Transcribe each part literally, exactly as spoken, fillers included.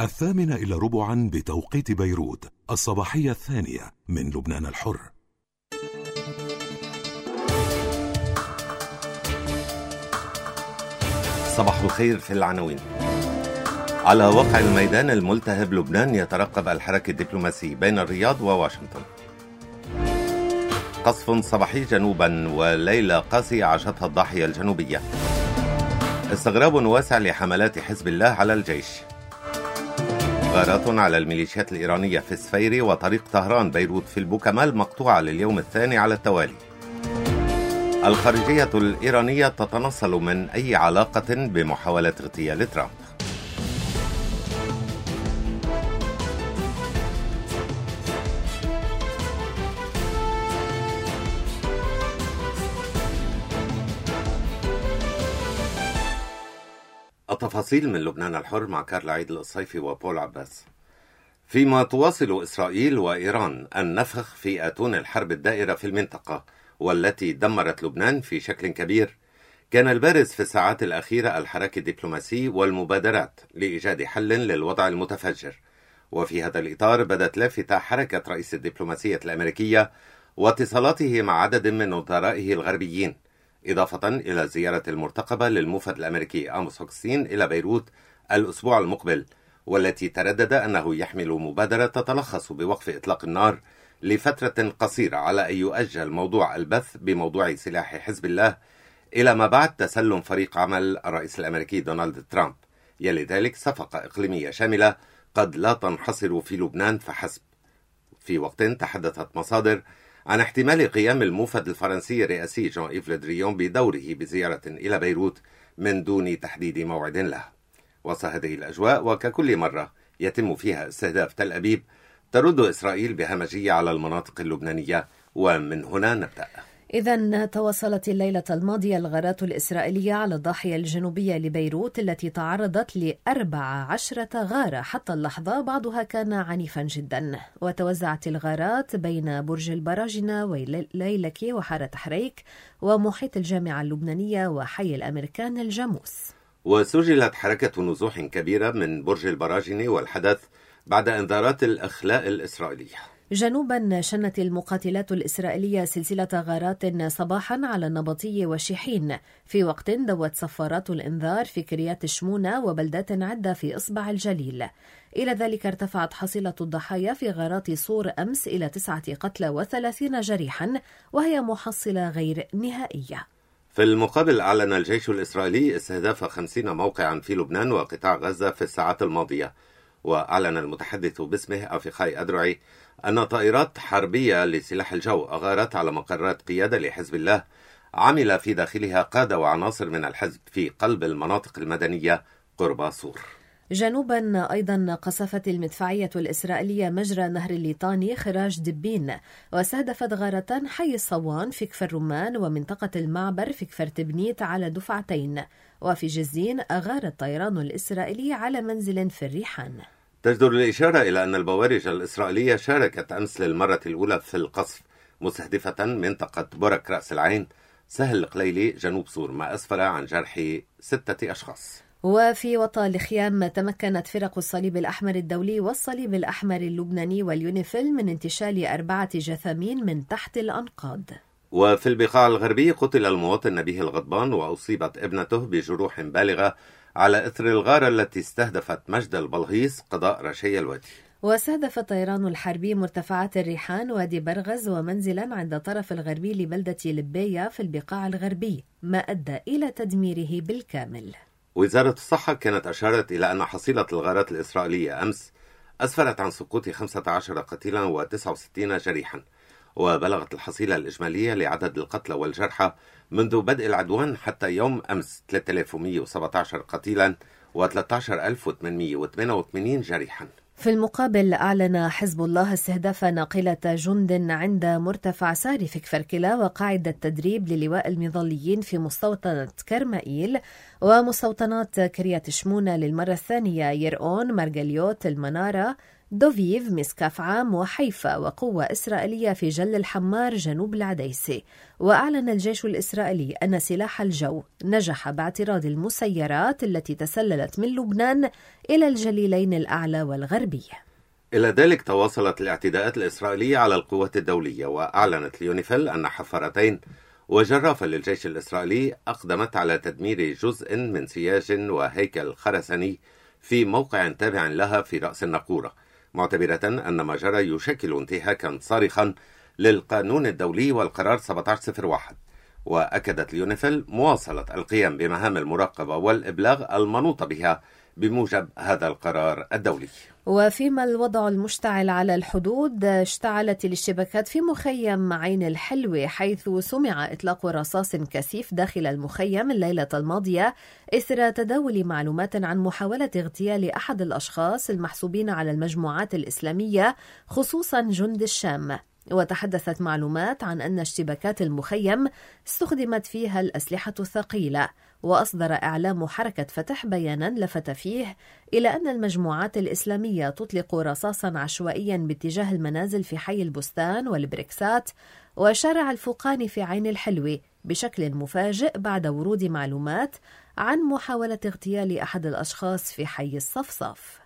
الثامنة إلى ربعا بتوقيت بيروت، الصباحية الثانية من لبنان الحر. صباح الخير في العناوين. على واقع الميدان الملتهب لبنان يترقب الحراك الدبلوماسي بين الرياض وواشنطن. قصف صباحي جنوبا وليلة قاسية عاشتها الضاحية الجنوبية. استغراب واسع لحملات حزب الله على الجيش. غارات على الميليشيات الإيرانية في السفيري وطريق طهران بيروت في البوكمال مقطوعة لليوم الثاني على التوالي. الخارجية الإيرانية تتنصل من أي علاقة بمحاولة اغتيال ترامب. التفاصيل من لبنان الحر مع كارلا عيد القصيفي وبول عباس. فيما تواصل إسرائيل وإيران النفخ في آتون الحرب الدائرة في المنطقة والتي دمرت لبنان في شكل كبير، كان البارز في الساعات الأخيرة الحراك الدبلوماسي والمبادرات لإيجاد حل للوضع المتفجر. وفي هذا الإطار بدت لافتة حركة رئيس الدبلوماسية الأمريكية واتصالاته مع عدد من وزرائه الغربيين، إضافة إلى الزيارة المرتقبة للموفد الأمريكي آموس هوكستين إلى بيروت الأسبوع المقبل، والتي تردد أنه يحمل مبادرة تتلخص بوقف إطلاق النار لفترة قصيرة على أن يؤجل موضوع البث بموضوع سلاح حزب الله إلى ما بعد تسلم فريق عمل الرئيس الأمريكي دونالد ترامب، يلي ذلك صفقة إقليمية شاملة قد لا تنحصر في لبنان فحسب. في وقت تحدثت مصادر عن احتمال قيام الموفد الفرنسي الرئاسي جان إيف لي دريون بدوره بزيارة إلى بيروت من دون تحديد موعد له. وسط هذه الأجواء وككل مرة يتم فيها استهداف تل أبيب، ترد إسرائيل بهمجية على المناطق اللبنانية، ومن هنا نبدأ. إذن تواصلت الليلة الماضية الغارات الإسرائيلية على الضاحية الجنوبية لبيروت التي تعرضت لأربع عشرة غارة حتى اللحظة، بعضها كان عنيفا جدا. وتوزعت الغارات بين برج البراجنة وليلكي وحارة حريك ومحيط الجامعة اللبنانية وحي الأمريكان الجاموس. وسجلت حركة نزوح كبيرة من برج البراجنة والحدث بعد انذارات الإخلاء الإسرائيلية. جنوبا شنت المقاتلات الإسرائيلية سلسلة غارات صباحا على النبطي وشيحين، في وقت دوت صفارات الإنذار في كريات شمونة وبلدات عدة في إصبع الجليل. إلى ذلك ارتفعت حصيلة الضحايا في غارات صور أمس إلى تسعة قتلى وثلاثين جريحا، وهي محصلة غير نهائية. في المقابل أعلن الجيش الإسرائيلي استهداف خمسين موقعا في لبنان وقطاع غزة في الساعات الماضية. وأعلن المتحدث باسمه أفيخاي أدرعي أن طائرات حربية لسلاح الجو أغارت على مقرات قيادة لحزب الله عمل في داخلها قادة وعناصر من الحزب في قلب المناطق المدنية قرب صور. جنوبا أيضا قصفت المدفعية الإسرائيلية مجرى نهر الليطاني خراج دبين، واستهدفت غارة حي الصوان في كفر رمان ومنطقة المعبر في كفر تبنيت على دفعتين. وفي جزين أغار الطيران الإسرائيلي على منزل في الريحان. تجدر الإشارة إلى أن البوارج الإسرائيلية شاركت أمس للمرة الأولى في القصف، مستهدفة منطقة برك رأس العين سهل القليلي جنوب صور، ما أسفر عن جرح ستة أشخاص. وفي وطا الخيام تمكنت فرق الصليب الأحمر الدولي والصليب الأحمر اللبناني واليونيفيل من انتشال أربعة جثامين من تحت الأنقاض. وفي البقاع الغربي قتل المواطن نبيه الغضبان وأصيبت ابنته بجروح بالغة على إثر الغارة التي استهدفت مجد البلغيس قضاء رشي الوادي. واستهدف الطيران الحربي مرتفعات الريحان وادي برغز ومنزلا عند طرف الغربي لبلدة لبية في البقاع الغربي، ما أدى إلى تدميره بالكامل. وزارة الصحة كانت أشارت إلى أن حصيلة الغارات الإسرائيلية أمس أسفرت عن سقوط خمسة عشر قتيلا وتسعة وستين جريحا، وبلغت الحصيلة الإجمالية لعدد القتلى والجرحى منذ بدء العدوان حتى يوم أمس ثلاثة آلاف ومئة وسبعة عشر قتيلا وثلاثة عشر ألف وثمانمئة وثمانية وثمانين جريحا. في المقابل أعلن حزب الله استهداف ناقلة جند عند مرتفع ساري في كفركلة وقاعدة تدريب للواء المظليين في مستوطنة كرمائيل ومستوطنات كريات شمونة للمرة الثانية، يرقون، مرجليوت، المنارة، دوفيف مسكاف عام وحيفا وقوة إسرائيلية في جل الحمار جنوب العديسي. وأعلن الجيش الإسرائيلي أن سلاح الجو نجح باعتراض المسيرات التي تسللت من لبنان إلى الجليلين الأعلى والغربي. إلى ذلك تواصلت الاعتداءات الإسرائيلية على القوات الدولية، وأعلنت اليونيفيل أن حفارتين وجرافة للجيش الإسرائيلي أقدمت على تدمير جزء من سياج وهيكل خرساني في موقع تابع لها في رأس الناقورة، معتبرة أن ما جرى يشكل انتهاكا صارخا للقانون الدولي والقرار سبعة عشر صفر واحد. وأكدت اليونيفيل مواصلة القيام بمهام المراقبة والإبلاغ المنوط بها بموجب هذا القرار الدولي. وفيما الوضع المشتعل على الحدود، اشتعلت الاشتباكات في مخيم عين الحلوة، حيث سمع إطلاق رصاص كثيف داخل المخيم الليلة الماضية إثر تداول معلومات عن محاولة اغتيال أحد الأشخاص المحسوبين على المجموعات الإسلامية خصوصا جند الشام. وتحدثت معلومات عن أن اشتباكات المخيم استخدمت فيها الأسلحة الثقيلة. وأصدر إعلام حركة فتح بيانا لفت فيه إلى أن المجموعات الإسلامية تطلق رصاصا عشوائيا باتجاه المنازل في حي البستان والبريكسات وشارع الفوقاني في عين الحلوة بشكل مفاجئ بعد ورود معلومات عن محاولة اغتيال أحد الأشخاص في حي الصفصف.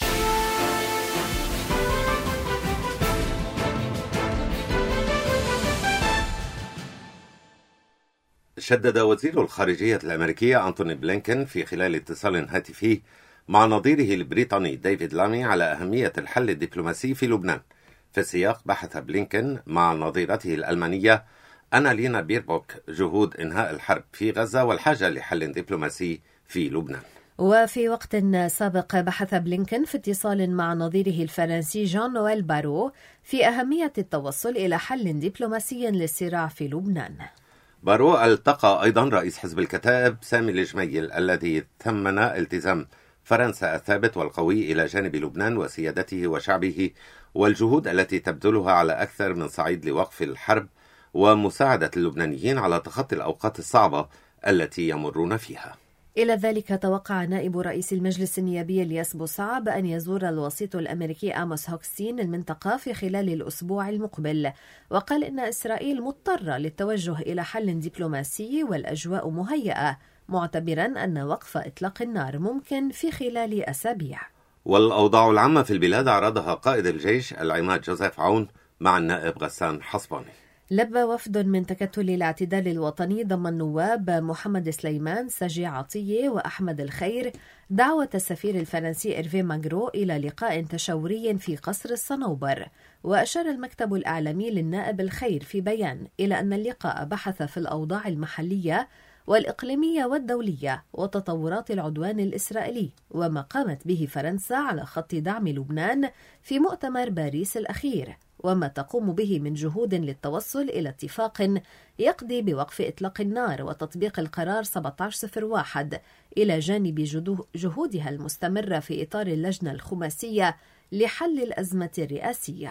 شدد وزير الخارجية الأمريكية أنتوني بلينكن في خلال اتصال هاتفي مع نظيره البريطاني ديفيد لامي على أهمية الحل الدبلوماسي في لبنان. في السياق بحث بلينكن مع نظيرته الألمانية أنالينا بيربوك جهود إنهاء الحرب في غزة والحاجة لحل دبلوماسي في لبنان. وفي وقت سابق بحث بلينكن في اتصال مع نظيره الفرنسي جان نويل بارو في أهمية التوصل إلى حل دبلوماسي للصراع في لبنان. بارو التقى أيضا رئيس حزب الكتائب سامي الجميل الذي ثمن التزام فرنسا الثابت والقوي إلى جانب لبنان وسيادته وشعبه والجهود التي تبذلها على أكثر من صعيد لوقف الحرب ومساعدة اللبنانيين على تخطي الأوقات الصعبة التي يمرون فيها. إلى ذلك توقع نائب رئيس المجلس النيابي الياس بوصعب أن يزور الوسيط الأمريكي آموس هوكستين المنطقة في خلال الأسبوع المقبل، وقال إن إسرائيل مضطرة للتوجه إلى حل دبلوماسي والأجواء مهيئة، معتبرا أن وقف إطلاق النار ممكن في خلال أسابيع. والأوضاع العامة في البلاد عرضها قائد الجيش العماد جوزيف عون مع النائب غسان حصباني. لبى وفد من تكتل الاعتدال الوطني ضمن النواب محمد سليمان، سجي عطية وأحمد الخير دعوة السفير الفرنسي إرفي ماغرو إلى لقاء تشاوري في قصر الصنوبر. وأشار المكتب الإعلامي للنائب الخير في بيان إلى أن اللقاء بحث في الأوضاع المحلية والإقليمية والدولية وتطورات العدوان الإسرائيلي وما قامت به فرنسا على خط دعم لبنان في مؤتمر باريس الأخير، وما تقوم به من جهود للتوصل إلى اتفاق يقضي بوقف إطلاق النار وتطبيق القرار سبعة عشر صفر واحد إلى جانب جهودها المستمرة في إطار اللجنة الخماسية لحل الأزمة الرئاسية.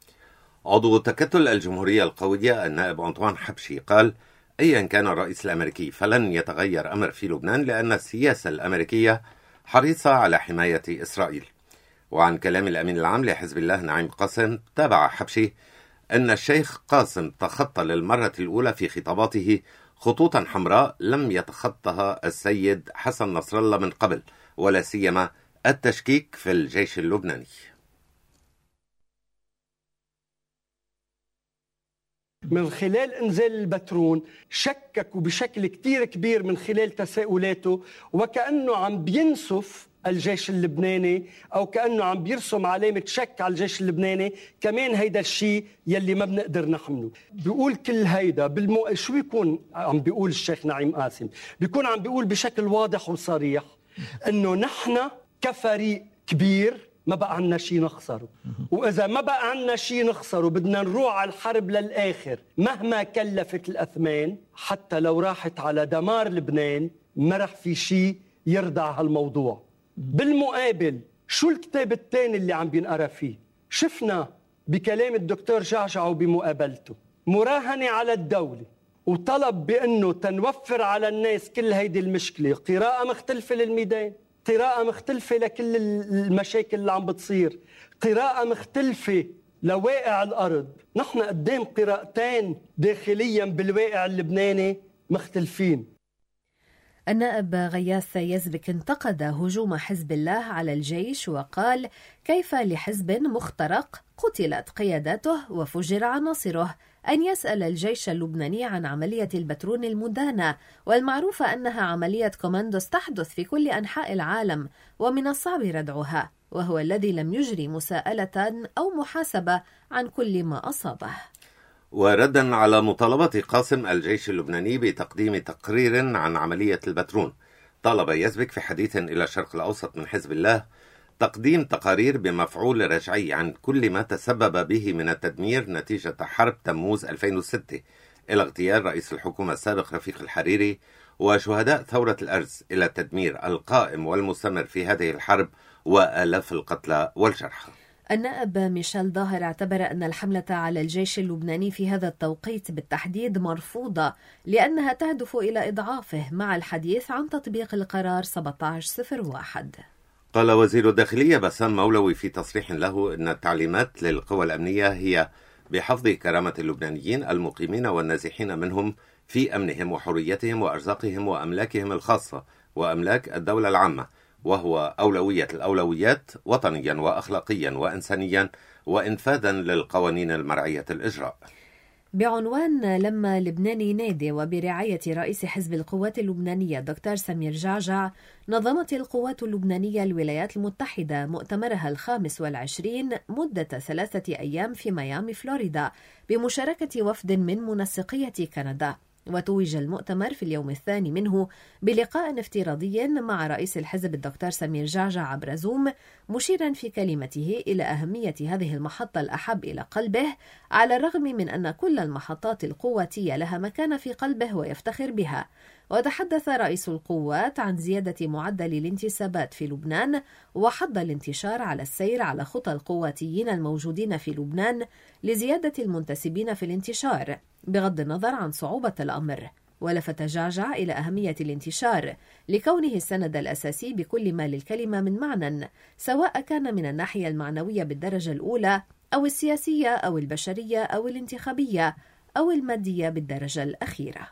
عضو تكتل الجمهورية القوية النائب أنطوان حبشي قال: أيا كان الرئيس الأمريكي فلن يتغير أمر في لبنان لأن السياسة الأمريكية حريصة على حماية إسرائيل. وعن كلام الأمين العام لحزب الله نعيم قاسم تابع حبشي أن الشيخ قاسم تخطى للمرة الأولى في خطاباته خطوطا حمراء لم يتخطها السيد حسن نصر الله من قبل، ولا سيما التشكيك في الجيش اللبناني. من خلال إنزال البترون شككوا بشكل كتير كبير من خلال تساؤلاته، وكأنه عم بينسف الجيش اللبناني أو كأنه عم بيرسم علامة شك على الجيش اللبناني. كمان هيدا الشيء يلي ما بنقدر نحمله. بيقول كل هيدا بالمو... شو بيكون عم بيقول الشيخ نعيم قاسم؟ بيكون عم بيقول بشكل واضح وصريح إنه نحن كفريق كبير ما بقى عنا شيء نخسره، وإذا ما بقى عنا شيء نخسره بدنا نروح على الحرب للآخر مهما كلفت الأثمان، حتى لو راحت على دمار لبنان ما رح في شيء يردع هالموضوع. بالمقابل شو الكتاب الثاني اللي عم بينقرا فيه؟ شفنا بكلام الدكتور جعجع بمقابلته مراهنة على الدولة وطلب بأنه تنوفر على الناس كل هيدي المشكلة قراءة مختلفة للميدان. قراءة مختلفة لكل المشاكل اللي عم بتصير، قراءة مختلفة لواقع الأرض. نحن قدام قراءتين داخليا بالواقع اللبناني مختلفين. النائب غياث يزبك انتقد هجوم حزب الله على الجيش وقال: كيف لحزب مخترق قتلت قياداته وفجر عناصره أن يسأل الجيش اللبناني عن عملية البترون المدانة، والمعروفة أنها عملية كوماندوس تحدث في كل أنحاء العالم ومن الصعب ردعها، وهو الذي لم يجري مساءلة أو محاسبة عن كل ما أصابه. وردا على مطالبة قاسم الجيش اللبناني بتقديم تقرير عن عملية البترون، طالب يزبك في حديث إلى الشرق الأوسط من حزب الله تقديم تقارير بمفعول رجعي عن كل ما تسبب به من التدمير نتيجة حرب تموز ألفين وستة، إلى اغتيال رئيس الحكومة السابق رفيق الحريري وشهداء ثورة الأرز، إلى التدمير القائم والمستمر في هذه الحرب وآلاف القتلى والجرحى. النائب ميشيل ظاهر اعتبر أن الحملة على الجيش اللبناني في هذا التوقيت بالتحديد مرفوضة لأنها تهدف إلى إضعافه، مع الحديث عن تطبيق القرار سبعة عشر صفر واحد. قال وزير الداخلية بسام مولوي في تصريح له أن التعليمات للقوى الأمنية هي بحفظ كرامة اللبنانيين المقيمين والنازحين منهم في أمنهم وحريتهم وأرزاقهم وأملاكهم الخاصة وأملاك الدولة العامة، وهو أولوية الأولويات وطنيا وأخلاقيا وإنسانيا وإنفاذا للقوانين المرعية الإجراء. بعنوان لما لبنان ينادي وبرعاية رئيس حزب القوات اللبنانية دكتور سمير جعجع، نظمت القوات اللبنانية الولايات المتحدة مؤتمرها الخامس والعشرين مدة ثلاثة أيام في ميامي فلوريدا بمشاركة وفد من منسقية كندا. وتوج المؤتمر في اليوم الثاني منه بلقاء افتراضي مع رئيس الحزب الدكتور سمير جعجع عبر زوم، مشيرا في كلمته إلى أهمية هذه المحطة الأحب إلى قلبه، على الرغم من أن كل المحطات القواتية لها مكان في قلبه ويفتخر بها. وتحدث رئيس القوات عن زيادة معدل الانتسابات في لبنان وحض الانتشار على السير على خطى القواتيين الموجودين في لبنان لزيادة المنتسبين في الانتشار بغض النظر عن صعوبة الأمر. ولفت جعجع إلى أهمية الانتشار لكونه السند الأساسي بكل ما للكلمة من معنى، سواء كان من الناحية المعنوية بالدرجة الأولى أو السياسية أو البشرية أو الانتخابية أو المادية بالدرجة الأخيرة.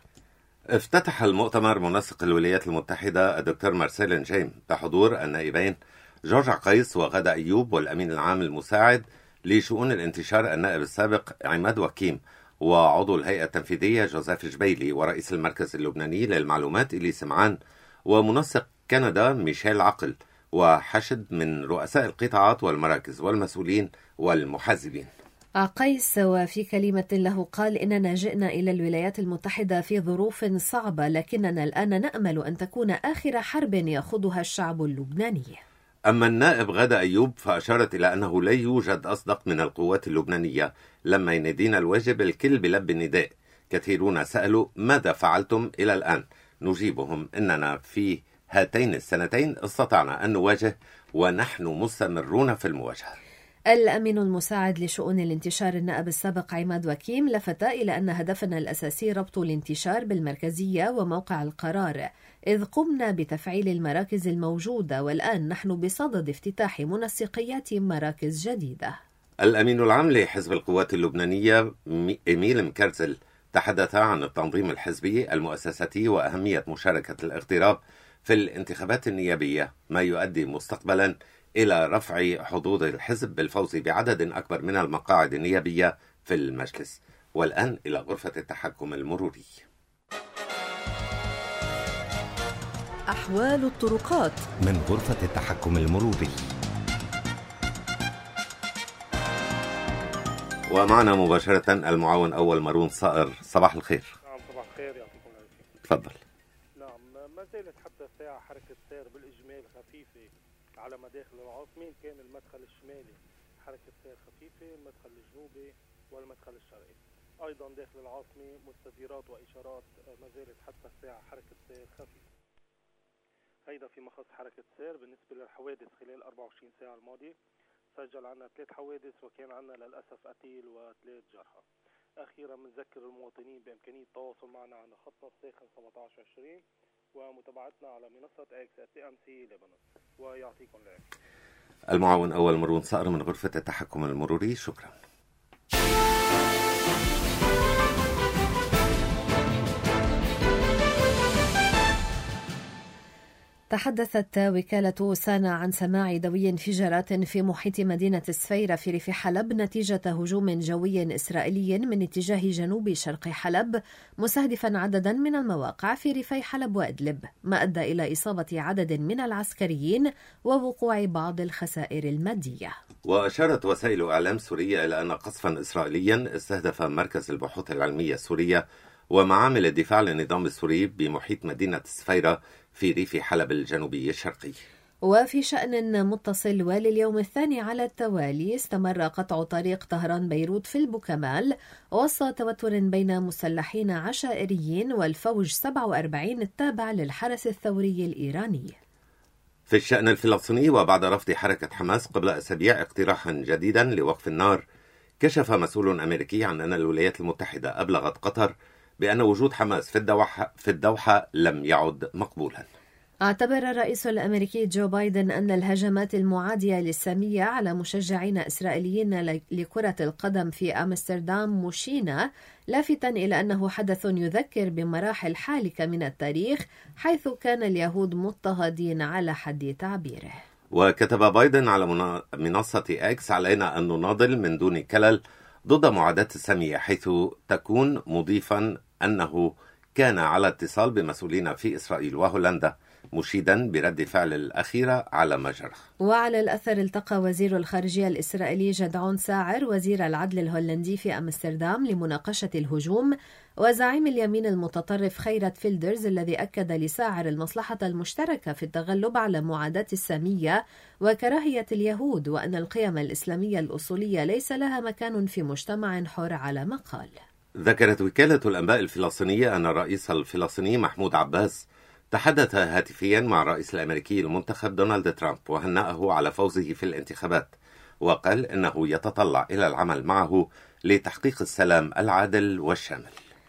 افتتح المؤتمر منسق الولايات المتحدة الدكتور مارسيل نجيم بحضور النائبين جورج عقيس وغادة أيوب والأمين العام المساعد لشؤون الانتشار النائب السابق عماد وكيم، وعضو الهيئة التنفيذية جوزيف جبيلي، ورئيس المركز اللبناني للمعلومات إلي سمعان، ومنسق كندا ميشيل عقل، وحشد من رؤساء القطاعات والمراكز والمسؤولين والمحاسبين. عقيس وفي كلمة له قال: إننا جئنا إلى الولايات المتحدة في ظروف صعبة، لكننا الآن نأمل أن تكون آخر حرب يخوضها الشعب اللبناني. أما النائب غادة أيوب فأشارت إلى أنه لا يوجد أصدق من القوات اللبنانية، لما ينادينا الواجب الكل بلب النداء. كثيرون سألوا ماذا فعلتم إلى الآن؟ نجيبهم إننا في هاتين السنتين استطعنا أن نواجه ونحن مستمرون في المواجهة. الأمين المساعد لشؤون الانتشار النائب السابق عماد وكيم لفت إلى أن هدفنا الأساسي ربط الانتشار بالمركزية وموقع القرار، إذ قمنا بتفعيل المراكز الموجودة والآن نحن بصدد افتتاح منسقيات مراكز جديدة. الأمين العام لحزب القوات اللبنانية إيميل مكرزل تحدث عن التنظيم الحزبي المؤسساتي وأهمية مشاركة الاغتراب في الانتخابات النيابية، ما يؤدي مستقبلا إلى رفع حظوظ الحزب بالفوز بعدد أكبر من المقاعد النيابية في المجلس. والآن إلى غرفة التحكم المروري. أحوال الطرقات من غرفة التحكم المروري. ومعنا مباشرة المعاون أول مارون صائر. صباح الخير. نعم صباح الخير، يعطيكم العافية. تفضل. نعم، ما زالت حتى الساعة حركة سير بالإجمال خفيفة على مداخل العاصمة، كان المدخل الشمالي حركة سير خفيفة، المدخل الجنوبي والمدخل الشرقي أيضا داخل العاصمة مستديرات وإشارات ما زالت حتى الساعة حركة سير خفيفة. هيدا في مخص حركة سير. بالنسبة للحوادث خلال أربعة وعشرين ساعة الماضية سجل عنا ثلاث حوادث وكان عنا للأسف قتيل وثلاث جرحى. أخيرا بنذكر المواطنين بإمكانية التواصل معنا على خطنا الساخن سبعة عشر عشرين ومتابعتنا على منصة اكس ام سي لبنان. ويعطيكم العافية. المعاون أول مروان صقر من غرفة التحكم المروري، شكرا. تحدثت وكالة سانا عن سماع دوي انفجارات في محيط مدينة سفيرة في ريف حلب نتيجة هجوم جوي إسرائيلي من اتجاه جنوب شرق حلب مستهدفا عددا من المواقع في ريفي حلب وإدلب، ما أدى إلى إصابة عدد من العسكريين ووقوع بعض الخسائر المادية. وأشارت وسائل إعلام سورية إلى أن قصفا إسرائيليا استهدف مركز البحوث العلمية السورية ومعامل الدفاع للنظام السوري بمحيط مدينة سفيرة في ريف حلب الجنوبي الشرقي. وفي شأن متصل، ولليوم الثاني على التوالي استمر قطع طريق طهران بيروت في البوكمال وسط توتر بين مسلحين عشائريين والفوج سبعة وأربعين التابع للحرس الثوري الإيراني. في الشأن الفلسطيني، وبعد رفض حركة حماس قبل أسابيع اقتراحا جديدا لوقف النار، كشف مسؤول أمريكي عن أن الولايات المتحدة أبلغت قطر بأن وجود حماس في الدوحة, في الدوحة لم يعد مقبولا. اعتبر الرئيس الأمريكي جو بايدن أن الهجمات المعادية للسامية على مشجعين إسرائيليين لكرة القدم في أمستردام موشينا لافتا إلى أنه حدث يذكر بمراحل حالكة من التاريخ حيث كان اليهود مضطهدين على حد تعبيره. وكتب بايدن على منصة إكس: علينا أن نناضل من دون كلل ضد معاداة السامية، حيث تكون مضيفا أنه كان على اتصال بمسؤولين في إسرائيل وهولندا، مشيدا برد فعل الأخيرة على ما جرى. وعلى الأثر التقى وزير الخارجية الإسرائيلي جدعون ساعر وزير العدل الهولندي في أمستردام لمناقشة الهجوم، وزعيم اليمين المتطرف خيرت فيلدرز الذي أكد لساعر المصلحة المشتركة في التغلب على معاداة السامية وكراهية اليهود، وأن القيم الإسلامية الأصولية ليس لها مكان في مجتمع حر على ما قال. ذكرت وكالة الأنباء الفلسطينية أن الرئيس الفلسطيني محمود عباس تحدث هاتفيا مع الرئيس الأمريكي المنتخب دونالد ترامب وهنأه على فوزه في الانتخابات، وقال إنه يتطلع إلى العمل معه لتحقيق السلام العادل والشامل.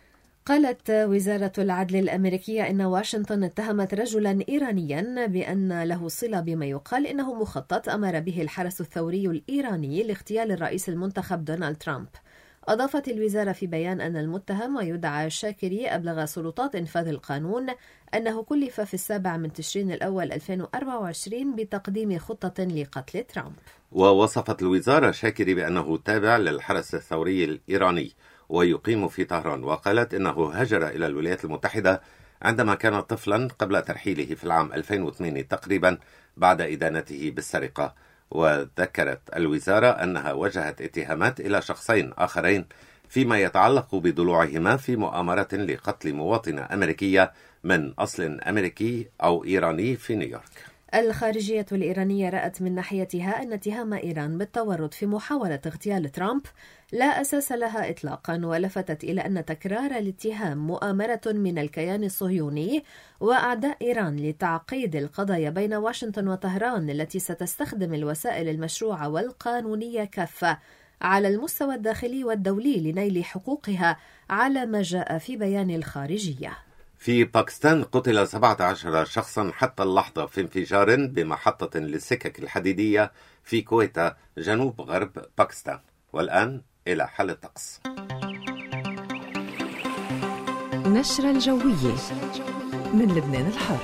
قالت وزارة العدل الأمريكية إن واشنطن اتهمت رجلا إيرانيا بأن له صلة بما يقال إنه مخطط أمر به الحرس الثوري الإيراني لاغتيال الرئيس المنتخب دونالد ترامب. أضافت الوزارة في بيان أن المتهم ويدعى شاكري أبلغ سلطات إنفاذ القانون أنه كلف في السابع من تشرين الأول ألفين وأربعة وعشرين بتقديم خطة لقتل ترامب. ووصفت الوزارة شاكري بأنه تابع للحرس الثوري الإيراني ويقيم في طهران، وقالت إنه هاجر إلى الولايات المتحدة عندما كان طفلا قبل ترحيله في العام ألفين وثمانية تقريبا بعد إدانته بالسرقة. وذكرت الوزارة أنها وجهت اتهامات إلى شخصين آخرين فيما يتعلق بضلوعهما في مؤامرة لقتل مواطنة أمريكية من أصل أمريكي أو إيراني في نيويورك. الخارجية الإيرانية رأت من ناحيتها أن اتهام إيران بالتورط في محاولة اغتيال ترامب لا أساس لها إطلاقا، ولفتت إلى أن تكرار الاتهام مؤامرة من الكيان الصهيوني وأعداء إيران لتعقيد القضايا بين واشنطن وطهران التي ستستخدم الوسائل المشروعة والقانونية كافة على المستوى الداخلي والدولي لنيل حقوقها على ما جاء في بيان الخارجية. في باكستان قتل سبعة عشر شخصا حتى اللحظة في انفجار بمحطة للسكك الحديدية في كويتا جنوب غرب باكستان. والآن إلى حالة الطقس. نشرة الجوية من لبنان الحر.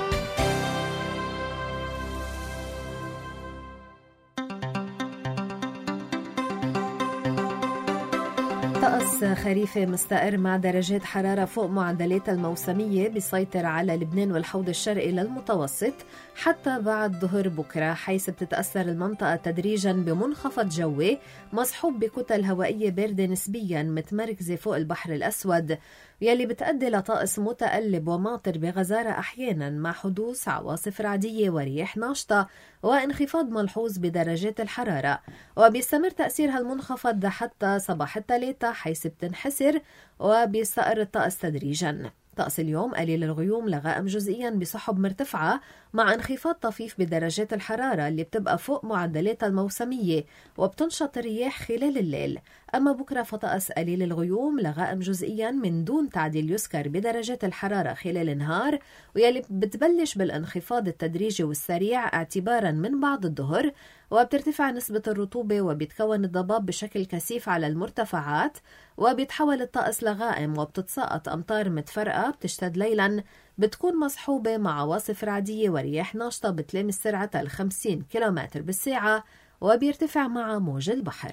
طقس خريفي مستقر مع درجات حرارة فوق معدلات الموسمية بيسيطر على لبنان والحوض الشرقي للمتوسط حتى بعد ظهر بكرة، حيث بتتأثر المنطقة تدريجا بمنخفض جوي مصحوب بكتل هوائية باردة نسبيا متمركزة فوق البحر الأسود، يلي بتأدي لطقس متقلب وماطر بغزارة أحيانا مع حدوث عواصف رعدية ورياح ناشطة وانخفاض ملحوظ بدرجات الحرارة. وبيستمر تأثير هالمنخفض حتى صباح الثلاثاء حيث بتنحسر وبيستقر الطقس تدريجا. طقس اليوم قليل الغيوم لغائم جزئيا بسحب مرتفعة مع انخفاض طفيف بدرجات الحرارة اللي بتبقى فوق معدلاتها الموسمية وبتنشط الرياح خلال الليل. أما بكرة فطقس قليل الغيوم لغائم جزئيا من دون تعديل يذكر بدرجات الحرارة خلال النهار، ويلي بتبلش بالانخفاض التدريجي والسريع اعتبارا من بعد الظهر، وبترتفع نسبة الرطوبة وبيتكون الضباب بشكل كثيف على المرتفعات، وبيتحول الطقس لغائم وبتتساقط أمطار متفرقة بتشتد ليلا بتكون مصحوبة مع عواصف رعدية ورياح ناشطة بتلامس سرعتها الخمسين كيلومتر بالساعة وبيرتفع مع موج البحر.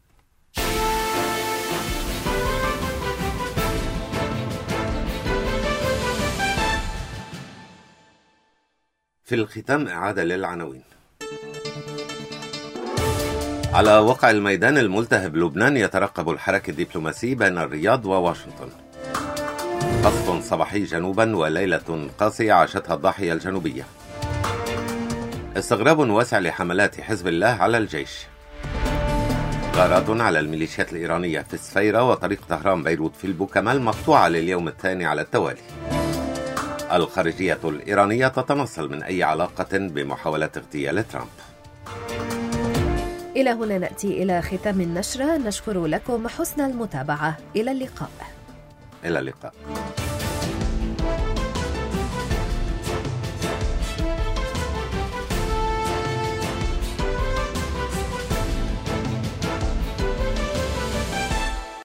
في الختام إعادة للعناوين. على وقع الميدان الملتهب لبنان يترقب الحراك الدبلوماسي بين الرياض وواشنطن. قصف صباحي جنوبا وليلة قاسية عاشتها الضاحية الجنوبية. استغراب واسع لحملات حزب الله على الجيش. غارات على الميليشيات الإيرانية في السفيرة وطريق طهران بيروت في البوكمال مقطوعة لليوم الثاني على التوالي. الخارجية الإيرانية تتنصل من أي علاقة بمحاولات اغتيال ترامب. إلى هنا نأتي إلى ختام النشرة، نشكر لكم حسن المتابعة. إلى اللقاء. إلى اللقاء.